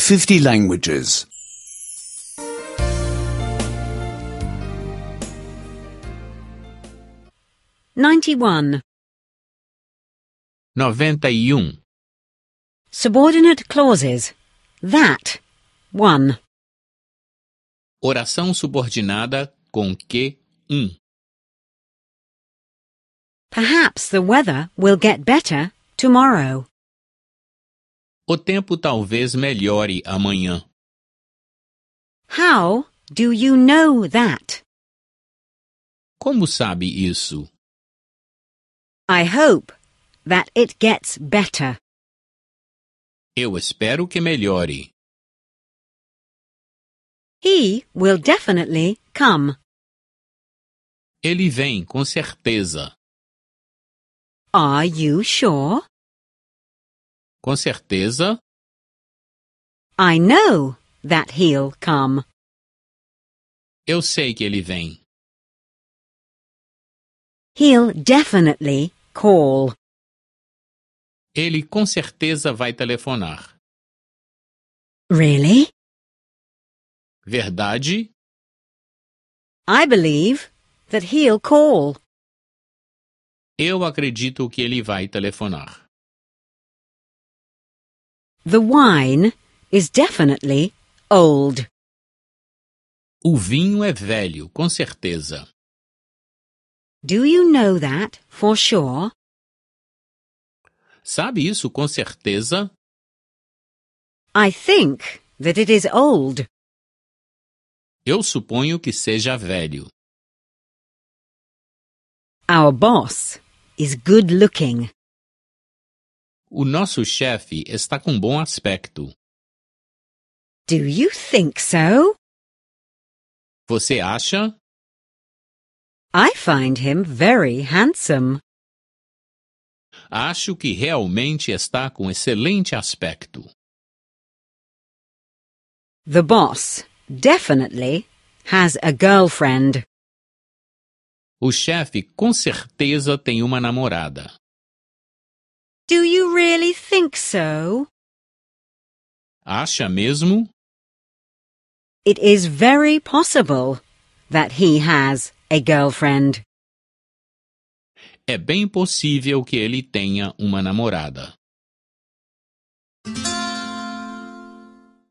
50 languages. 91. 91. Subordinate clauses. That. 1. Oração subordinada com que Perhaps the weather will get better tomorrow. O tempo talvez melhore amanhã. How do you know that? Como sabe isso? I hope that it gets better. Eu espero que melhore. He will definitely come. Ele vem, com certeza. Are you sure? Com certeza, I know that he'll come. eu sei que ele vem. He'll definitely call. Ele com certeza vai telefonar. Really? Verdade? I believe that he'll call. Eu acredito que ele vai telefonar. The wine is definitely old. O vinho é velho, com certeza. Do you know that for sure? Sabe isso com certeza? I think that it is old. Eu suponho que seja velho. Our boss is good looking. O nosso chefe está com bom aspecto. Do you think so? Você acha? I find him very handsome. Acho que realmente está com excelente aspecto. The boss definitely has a girlfriend. O chefe com certeza tem uma namorada. Do you really think so? Acha mesmo? It is very possible that he has a girlfriend. É bem possível que ele tenha uma namorada.